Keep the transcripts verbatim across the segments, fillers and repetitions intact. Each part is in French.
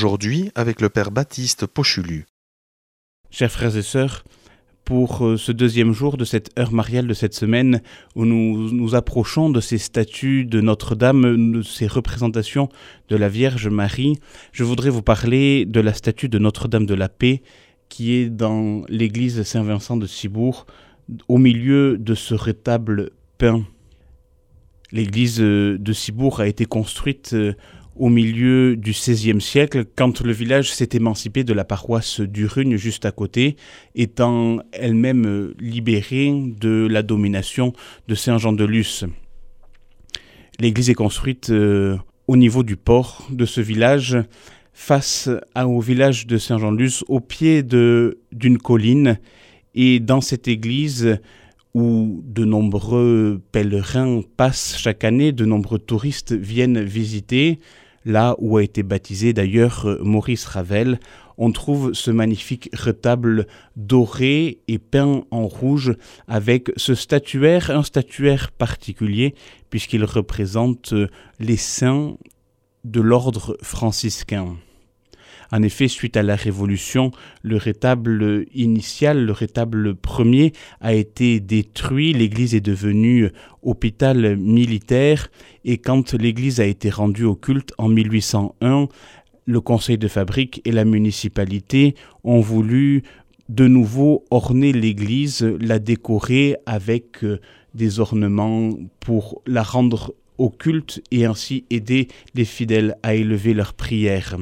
aujourd'hui avec le Père Baptiste Pochulu. Chers frères et sœurs, pour ce deuxième jour de cette heure mariale de cette semaine où nous nous approchons de ces statues de Notre-Dame, de ces représentations de la Vierge Marie, je voudrais vous parler de la statue de Notre-Dame de la Paix qui est dans l'église Saint-Vincent de Cibourg, au milieu de ce retable peint. L'église de Cibourg a été construite au milieu du seizième siècle, quand le village s'est émancipé de la paroisse d'Urugne juste à côté, étant elle-même libérée de la domination de Saint-Jean-de-Luz. L'église est construite euh, au niveau du port de ce village, face à, au village de Saint-Jean-de-Luz, au pied de, d'une colline, et dans cette église où de nombreux pèlerins passent chaque année, de nombreux touristes viennent visiter, là où a été baptisé d'ailleurs Maurice Ravel, on trouve ce magnifique retable doré et peint en rouge avec ce statuaire, un statuaire particulier puisqu'il représente les saints de l'ordre franciscain. En effet, suite à la Révolution, le retable initial, le retable premier, a été détruit. L'église est devenue hôpital militaire et quand l'église a été rendue au culte en mille huit cent un, le conseil de fabrique et la municipalité ont voulu de nouveau orner l'église, la décorer avec des ornements pour la rendre au culte et ainsi aider les fidèles à élever leurs prières.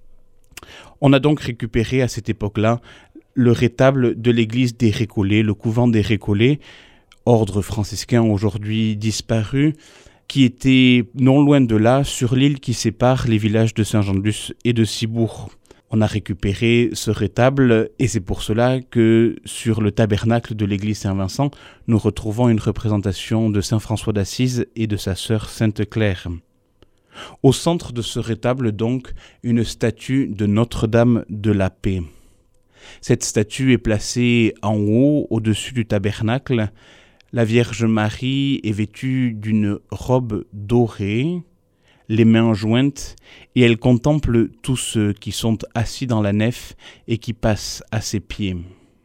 On a donc récupéré à cette époque-là le retable de l'église des Récollets, le couvent des Récollets, ordre franciscain aujourd'hui disparu, qui était non loin de là, sur l'île qui sépare les villages de Saint-Jean-de-Luz et de Cibourg. On a récupéré ce retable et c'est pour cela que sur le tabernacle de l'église Saint-Vincent, nous retrouvons une représentation de Saint François d'Assise et de sa sœur Sainte-Claire. Au centre de ce retable, donc, une statue de Notre-Dame de la Paix. Cette statue est placée en haut, au-dessus du tabernacle. La Vierge Marie est vêtue d'une robe dorée, les mains jointes, et elle contemple tous ceux qui sont assis dans la nef et qui passent à ses pieds.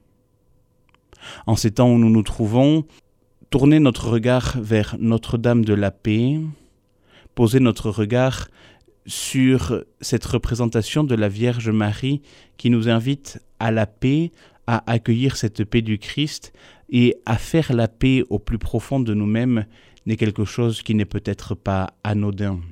En ces temps où nous nous trouvons, tourner notre regard vers Notre-Dame de la Paix, poser notre regard sur cette représentation de la Vierge Marie qui nous invite à la paix, à accueillir cette paix du Christ et à faire la paix au plus profond de nous-mêmes n'est quelque chose qui n'est peut-être pas anodin.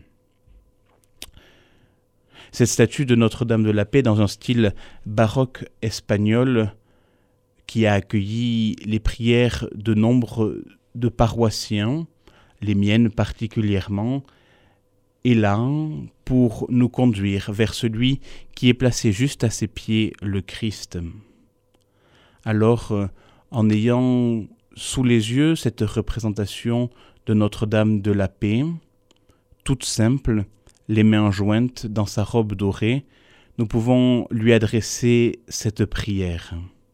Cette statue de Notre-Dame de la Paix dans un style baroque espagnol qui a accueilli les prières de nombre de paroissiens, les miennes particulièrement, est là pour nous conduire vers celui qui est placé juste à ses pieds, le Christ. Alors, en ayant sous les yeux cette représentation de Notre-Dame de la Paix, toute simple, les mains jointes dans sa robe dorée, nous pouvons lui adresser cette prière.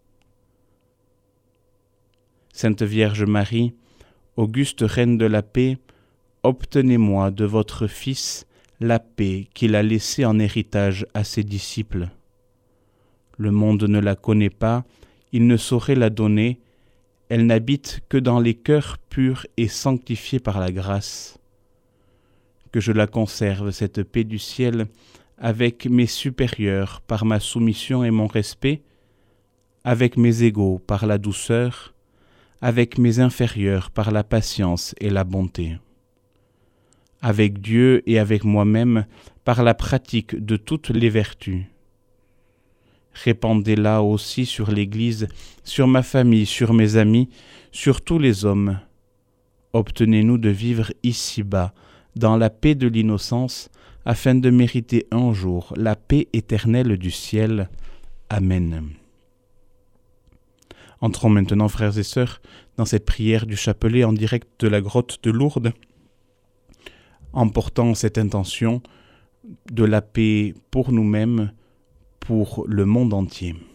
Sainte Vierge Marie, auguste Reine de la Paix, obtenez-moi de votre Fils la paix qu'il a laissée en héritage à ses disciples. Le monde ne la connaît pas, il ne saurait la donner, elle n'habite que dans les cœurs purs et sanctifiés par la grâce. Que je la conserve, cette paix du ciel, avec mes supérieurs par ma soumission et mon respect, avec mes égaux par la douceur, avec mes inférieurs par la patience et la bonté. Avec Dieu et avec moi-même par la pratique de toutes les vertus. Répandez-la aussi sur l'Église, sur ma famille, sur mes amis, sur tous les hommes. Obtenez-nous de vivre ici-bas, dans la paix de l'innocence, afin de mériter un jour la paix éternelle du ciel. Amen. Entrons maintenant, frères et sœurs, dans cette prière du chapelet en direct de la grotte de Lourdes, en portant cette intention de la paix pour nous-mêmes, pour le monde entier.